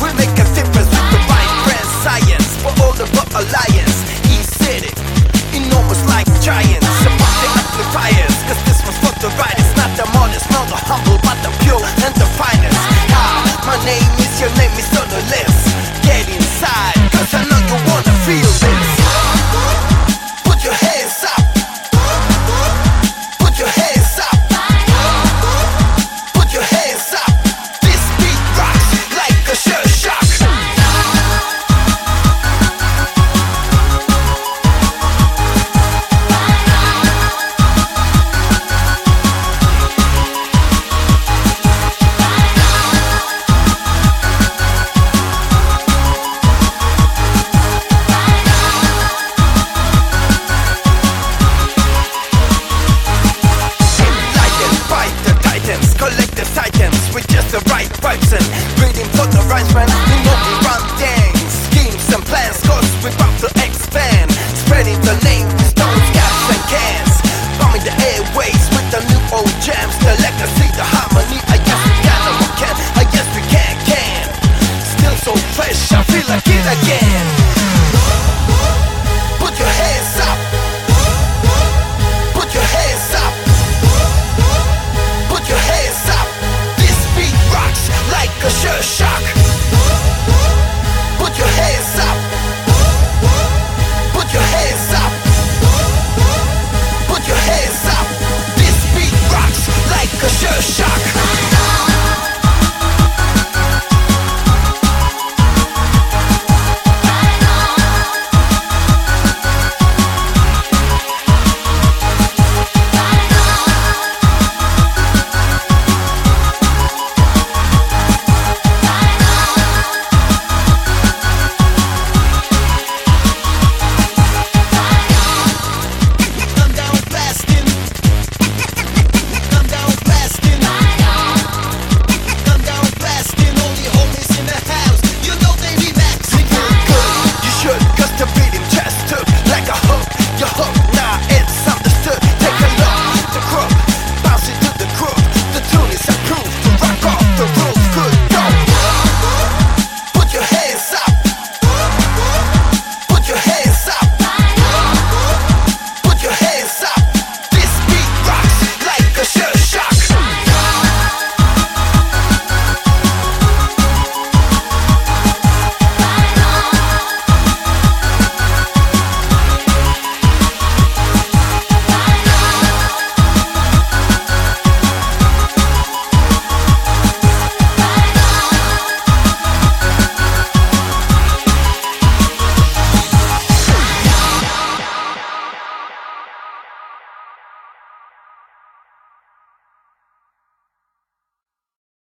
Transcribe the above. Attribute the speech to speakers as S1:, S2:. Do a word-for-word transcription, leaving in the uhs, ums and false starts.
S1: We make a difference with the right brand science. For all about alliance, E-City, enormous like giants. Support the amplifiers, cause this one's for the right. It's not the modest, not the humble, but the pure and the finest. Hi, my name is, your name is on the list. Get inside, cause I know you wanna feel this. Put your hands up. Put your hands up. Put your hands up. This beat rocks like a shell shock. Collective titans with just the right vibes and reading for the right man. We know we run things, schemes and plans, cause we're about to expand. Spreading the name, stones, caps and cans. Bombing the airways with the new old jams. The legacy, the harmony, I guess we can or we can, I guess we can, can. Still so fresh, I feel like it again.